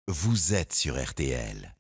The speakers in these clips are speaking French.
vous êtes sur RTL.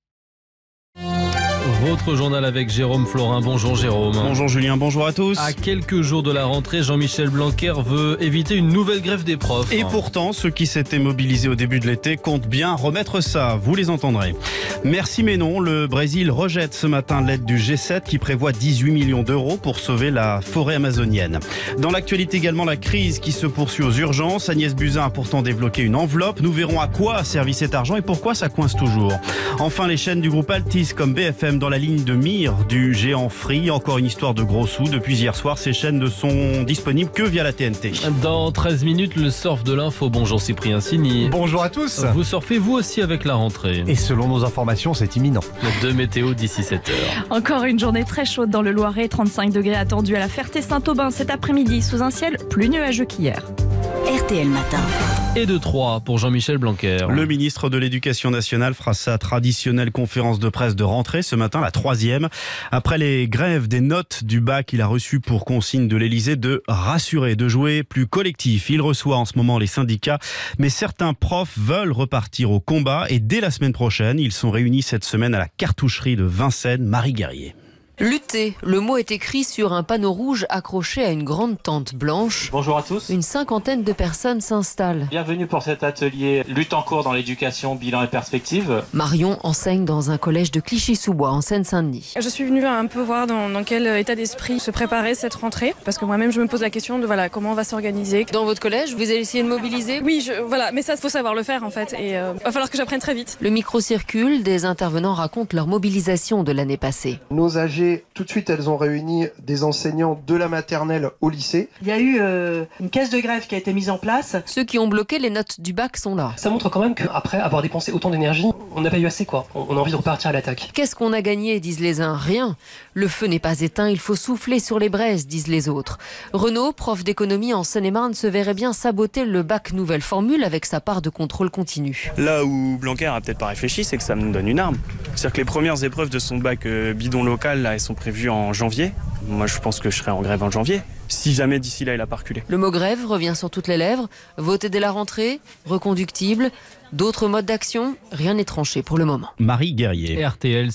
Votre journal avec Jérôme Florin. Bonjour Jérôme. Bonjour Julien, bonjour à tous. À quelques jours de la rentrée, Jean-Michel Blanquer veut éviter une nouvelle grève des profs. Et pourtant, ceux qui s'étaient mobilisés au début de l'été comptent bien remettre ça, vous les entendrez. Merci mais non, le Brésil rejette ce matin l'aide du G7 qui prévoit 18 millions d'euros pour sauver la forêt amazonienne. Dans l'actualité également, la crise qui se poursuit aux urgences. Agnès Buzyn a pourtant débloqué une enveloppe. Nous verrons à quoi a servi cet argent et pourquoi ça coince toujours. Enfin, les chaînes du groupe Altis comme BFM dans la ligne de mire du géant Free. Encore une histoire de gros sous. Depuis hier soir, ces chaînes ne sont disponibles que via la TNT. Dans 13 minutes, le surf de l'info. Bonjour Cyprien Signy. Bonjour à tous. Vous surfez vous aussi avec la rentrée. Et selon nos informations, c'est imminent. De météo d'ici 7h. Encore une journée très chaude dans le Loiret. 35 degrés attendus à la Ferté-Saint-Aubin cet après-midi sous un ciel plus nuageux qu'hier. RTL Matin. Et de 3 pour Jean-Michel Blanquer. Le ministre de l'Éducation nationale fera sa traditionnelle conférence de presse de rentrée ce matin, la 3e. Après les grèves des notes du bac, il a reçu pour consigne de l'Élysée de rassurer, de jouer plus collectif. Il reçoit en ce moment les syndicats, mais certains profs veulent repartir au combat et dès la semaine prochaine, ils sont réunis cette semaine à la cartoucherie de Vincennes. Marie Guerrier. Lutter, le mot est écrit sur un panneau rouge accroché à une grande tente blanche. Bonjour à tous. Une cinquantaine de personnes s'installent. Bienvenue pour cet atelier lutte en cours dans l'éducation, bilan et perspective. Marion enseigne dans un collège de Clichy-sous-Bois en Seine-Saint-Denis. Je suis venue un peu voir dans quel état d'esprit se préparer cette rentrée, parce que moi-même je me pose la question de comment on va s'organiser. Dans votre collège, vous allez essayer de mobiliser ? Oui, mais ça, il faut savoir le faire en fait, et va falloir que j'apprenne très vite. Le micro circule, des intervenants racontent leur mobilisation de l'année passée. Nos AG, tout de suite, elles ont réuni des enseignants de la maternelle au lycée. Il y a eu une caisse de grève qui a été mise en place. Ceux qui ont bloqué les notes du bac sont là. Ça montre quand même qu'après avoir dépensé autant d'énergie, on n'a pas eu assez quoi. On a envie de repartir à l'attaque. Qu'est-ce qu'on a gagné, disent les uns ? Rien. Le feu n'est pas éteint, il faut souffler sur les braises, disent les autres. Renaud, prof d'économie en Seine-et-Marne, se verrait bien saboter le bac nouvelle formule avec sa part de contrôle continu. Là où Blanquer a peut-être pas réfléchi, c'est que ça me donne une arme. C'est-à-dire que les premières épreuves de son bac bidon local, là, elles sont prévues en janvier. Moi, je pense que je serai en grève en janvier. Si jamais d'ici là, il a pas reculé. Le mot grève revient sur toutes les lèvres. Voter dès la rentrée, reconductible. D'autres modes d'action, rien n'est tranché pour le moment. Marie Guerrier. RTL,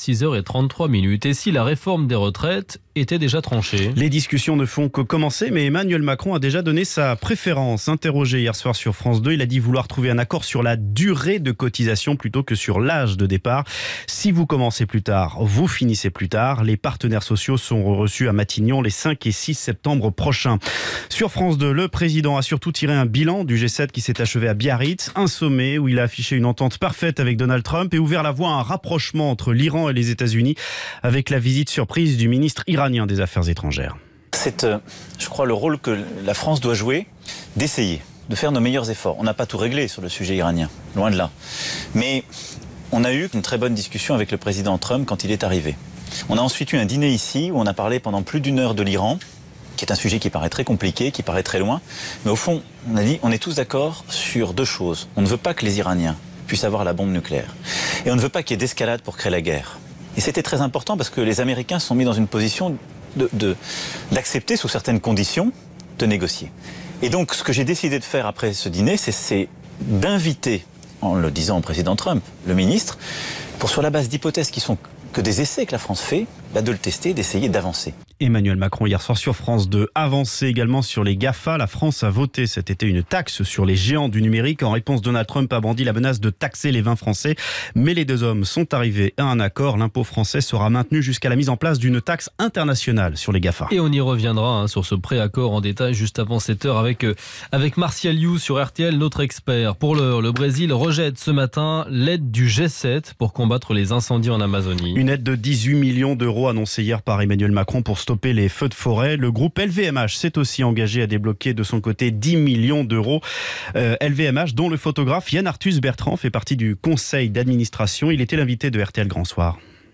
6h33. Et si la réforme des retraites était déjà tranchée ? Les discussions ne font que commencer, mais Emmanuel Macron a déjà donné sa préférence. Interrogé hier soir sur France 2, il a dit vouloir trouver un accord sur la durée de cotisation plutôt que sur l'âge de départ. Si vous commencez plus tard, vous finissez plus tard. Les partenaires sociaux sont reçus à Matignon les 5 et 6 septembre prochains. Sur France 2, le président a surtout tiré un bilan du G7 qui s'est achevé à Biarritz, un sommet où il a affiché une entente parfaite avec Donald Trump et ouvert la voie à un rapprochement entre l'Iran et les États-Unis avec la visite surprise du ministre iranien des Affaires étrangères. C'est, je crois, le rôle que la France doit jouer, d'essayer, de faire nos meilleurs efforts. On n'a pas tout réglé sur le sujet iranien, loin de là. Mais on a eu une très bonne discussion avec le président Trump quand il est arrivé. On a ensuite eu un dîner ici où on a parlé pendant plus d'1 heure de l'Iran, qui est un sujet qui paraît très compliqué, qui paraît très loin. Mais au fond, on a dit, on est tous d'accord sur 2 choses. On ne veut pas que les Iraniens puissent avoir la bombe nucléaire. Et on ne veut pas qu'il y ait d'escalade pour créer la guerre. Et c'était très important parce que les Américains sont mis dans une position d'accepter sous certaines conditions de négocier. Et donc, ce que j'ai décidé de faire après ce dîner, c'est d'inviter, en le disant au président Trump, le ministre, pour sur la base d'hypothèses qui sont que des essais que la France fait, de le tester, d'essayer d'avancer. Emmanuel Macron hier soir sur France 2. Avancé également sur les GAFA. La France a voté cet été une taxe sur les géants du numérique. En réponse, Donald Trump a brandi la menace de taxer les vins français. Mais les 2 hommes sont arrivés à un accord. L'impôt français sera maintenu jusqu'à la mise en place d'une taxe internationale sur les GAFA. Et on y reviendra sur ce préaccord en détail juste avant 7h avec Martial You sur RTL, notre expert. Pour l'heure, le Brésil rejette ce matin l'aide du G7 pour combattre les incendies en Amazonie. Une aide de 18 millions d'euros annoncée hier par Emmanuel Macron pour stopper les feux de forêt. Le groupe LVMH s'est aussi engagé à débloquer de son côté 10 millions d'euros. LVMH, dont le photographe Yann Arthus Bertrand fait partie du conseil d'administration. Il était l'invité de RTL Grand Soir.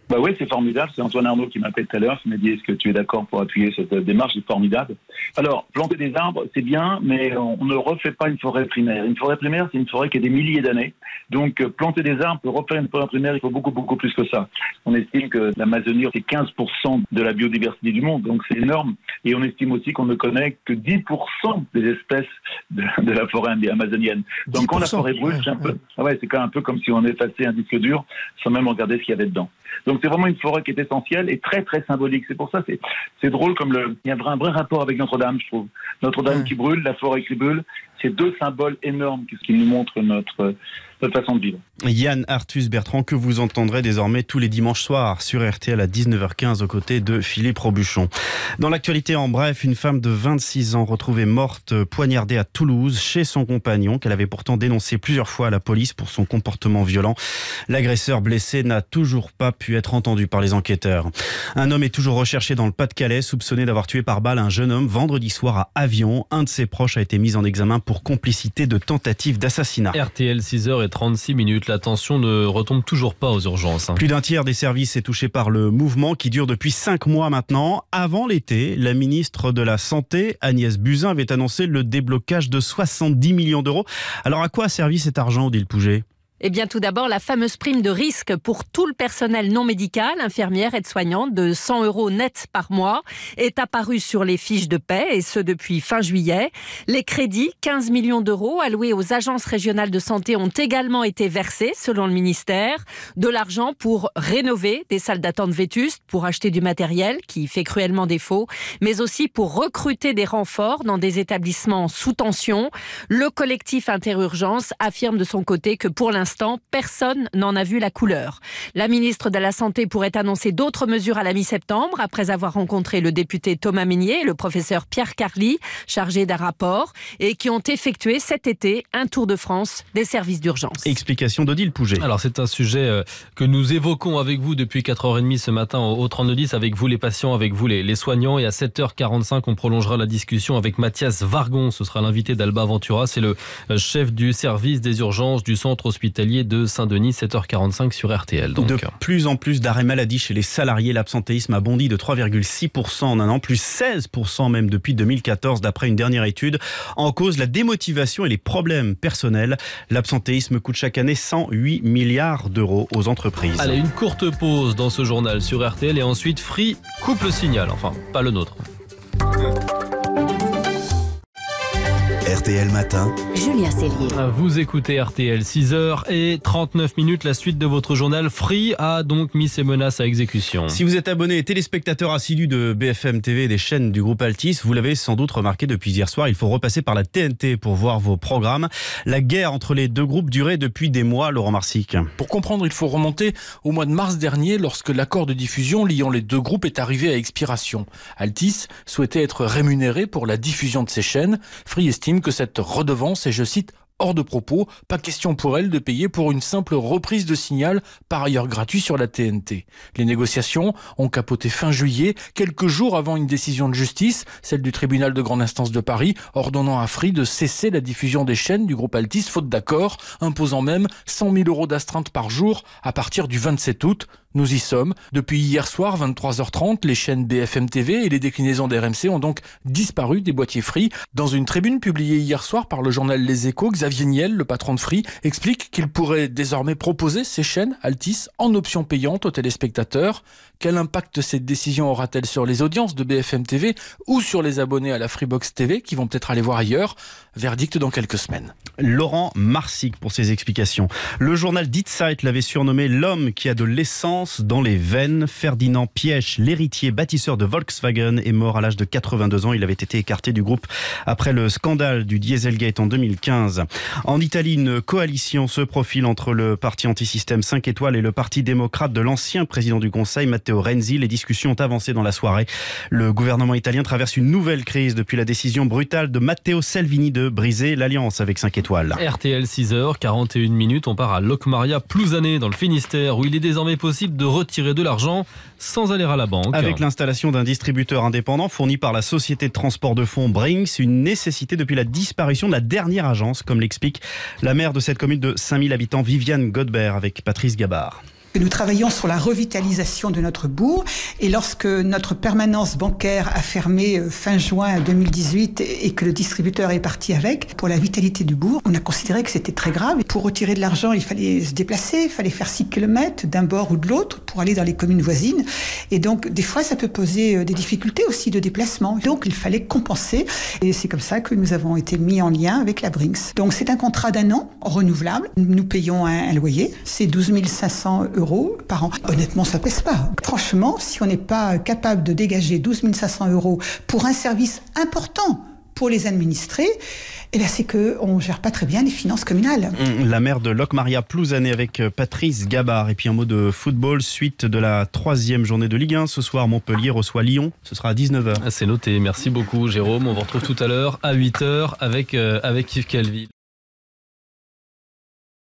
Bah oui, c'est formidable. C'est Antoine Arnaud qui m'appelle tout à l'heure, qui m'a dit est-ce que tu es d'accord pour appuyer cette démarche? C'est formidable. Alors, planter des arbres, c'est bien, mais on ne refait pas une forêt primaire. Une forêt primaire, c'est une forêt qui a des milliers d'années. Donc, planter des arbres, pour refaire une forêt primaire, il faut beaucoup, beaucoup plus que ça. On estime que l'Amazonie, c'est 15% de la biodiversité du monde, donc c'est énorme. Et on estime aussi qu'on ne connaît que 10% des espèces de la forêt amazonienne. Donc, quand la forêt brûle, c'est un peu, c'est quand même un peu comme si on effaçait un disque dur sans même regarder ce qu'il y avait dedans. Donc c'est vraiment une forêt qui est essentielle et très très symbolique. C'est pour ça c'est drôle il y a un vrai rapport avec Notre-Dame, je trouve. Notre-Dame qui brûle, la forêt qui brûle, c'est deux symboles énormes qui nous montrent notre façon de vivre. Yann Arthus-Bertrand, que vous entendrez désormais tous les dimanches soirs sur RTL à 19h15 aux côtés de Philippe Robuchon. Dans l'actualité, en bref, une femme de 26 ans retrouvée morte poignardée à Toulouse chez son compagnon, qu'elle avait pourtant dénoncé plusieurs fois à la police pour son comportement violent. L'agresseur blessé n'a toujours pas pu être entendu par les enquêteurs. Un homme est toujours recherché dans le Pas-de-Calais, soupçonné d'avoir tué par balle un jeune homme vendredi soir à Avion. Un de ses proches a été mis en examen pour complicité de tentative d'assassinat. RTL 6h36. La tension ne retombe toujours pas aux urgences. Plus d'un tiers des services est touché par le mouvement qui dure depuis 5 mois maintenant. Avant l'été, la ministre de la Santé, Agnès Buzyn, avait annoncé le déblocage de 70 millions d'euros. Alors à quoi a servi cet argent, Odile Pouget ? Eh bien, tout d'abord, la fameuse prime de risque pour tout le personnel non médical, infirmières, aides-soignantes, de 100 € net par mois, est apparue sur les fiches de paie, et ce depuis fin juillet. Les crédits, 15 millions d'euros, alloués aux agences régionales de santé ont également été versés, selon le ministère. De l'argent pour rénover des salles d'attente vétustes, pour acheter du matériel qui fait cruellement défaut, mais aussi pour recruter des renforts dans des établissements sous tension. Le collectif Interurgence affirme de son côté que pour l'instant, personne n'en a vu la couleur. La ministre de la Santé pourrait annoncer d'autres mesures à la mi-septembre, après avoir rencontré le député Thomas Mesnier et le professeur Pierre Carly, chargé d'un rapport, et qui ont effectué cet été un tour de France des services d'urgence. Explication d'Odile Pouget. Alors c'est un sujet que nous évoquons avec vous depuis 4h30 ce matin au 3210, avec vous les patients, avec vous les soignants, et à 7h45 on prolongera la discussion avec Mathias Vargon. Ce sera l'invité d'Alba Ventura, c'est le chef du service des urgences du centre hospitalier de Saint-Denis, 7h45 sur RTL. Donc. De plus en plus d'arrêts maladie chez les salariés. L'absentéisme a bondi de 3,6% en un an, plus 16% même depuis 2014 d'après une dernière étude. En cause, la démotivation et les problèmes personnels. L'absentéisme coûte chaque année 108 milliards d'euros aux entreprises. Allez, une courte pause dans ce journal sur RTL et ensuite Free coupe le signal. Enfin, pas le nôtre. RTL Matin. Julien Cellier. Vous écoutez RTL, 6h39. La suite de votre journal. Free a donc mis ses menaces à exécution. Si vous êtes abonné et téléspectateur assidu de BFM TV et des chaînes du groupe Altis, vous l'avez sans doute remarqué depuis hier soir, il faut repasser par la TNT pour voir vos programmes. La guerre entre les deux groupes durait depuis des mois, Laurent Marsic. Pour comprendre, il faut remonter au mois de mars dernier, lorsque l'accord de diffusion liant les deux groupes est arrivé à expiration. Altis souhaitait être rémunéré pour la diffusion de ses chaînes. Free estime que cette redevance est, je cite, hors de propos, pas question pour elle de payer pour une simple reprise de signal, par ailleurs gratuit sur la TNT. Les négociations ont capoté fin juillet, quelques jours avant une décision de justice, celle du tribunal de grande instance de Paris, ordonnant à Free de cesser la diffusion des chaînes du groupe Altis, faute d'accord, imposant même 100 000 € d'astreinte par jour à partir du 27 août. Nous y sommes. Depuis hier soir, 23h30, les chaînes BFM TV et les déclinaisons d'RMC ont donc disparu des boîtiers Free. Dans une tribune publiée hier soir par le journal Les Échos, Xavier Niel, le patron de Free, explique qu'il pourrait désormais proposer ces chaînes Altis en option payante aux téléspectateurs. Quel impact cette décision aura-t-elle sur les audiences de BFM TV ou sur les abonnés à la Freebox TV qui vont peut-être aller voir ailleurs? Verdict dans quelques semaines. Laurent Marsic pour ses explications. Le journal Die Zeit l'avait surnommé l'homme qui a de l'essence dans les veines. Ferdinand Piëch, l'héritier bâtisseur de Volkswagen, est mort à l'âge de 82 ans. Il avait été écarté du groupe après le scandale du Dieselgate en 2015. En Italie, une coalition se profile entre le parti anti-système 5 étoiles et le parti démocrate de l'ancien président du Conseil, Matteo Renzi. Les discussions ont avancé dans la soirée. Le gouvernement italien traverse une nouvelle crise depuis la décision brutale de Matteo Salvini de briser l'alliance avec 5 étoiles. RTL 6h41. On part à Locmaria, Plouzané, dans le Finistère, où il est désormais possible de retirer de l'argent sans aller à la banque. Avec l'installation d'un distributeur indépendant fourni par la société de transport de fonds Brinks, une nécessité depuis la disparition de la dernière agence, comme l'explique la maire de cette commune de 5000 habitants, Viviane Godbert, avec Patrice Gabard. Nous travaillons sur la revitalisation de notre bourg et lorsque notre permanence bancaire a fermé fin juin 2018 et que le distributeur est parti avec, pour la vitalité du bourg, on a considéré que c'était très grave. Pour retirer de l'argent, il fallait se déplacer, il fallait faire 6 km d'un bord ou de l'autre pour aller dans les communes voisines. Et donc, des fois, ça peut poser des difficultés aussi de déplacement. Donc, il fallait compenser. Et c'est comme ça que nous avons été mis en lien avec la Brinks. Donc, c'est un contrat d'1 an, renouvelable. Nous payons un loyer. C'est 12 500 € par an. Honnêtement, ça pèse pas. Franchement, si on n'est pas capable de dégager 12 500 € pour un service important pour les administrés, eh bien, c'est qu'on ne gère pas très bien les finances communales. La maire de Locmaria Plouzané avec Patrice Gabard. Et puis un mot de football, suite de la 3e journée de Ligue 1. Ce soir, Montpellier reçoit Lyon. Ce sera à 19h. C'est noté. Merci beaucoup, Jérôme. On vous retrouve tout à l'heure à 8h avec Yves Calvi.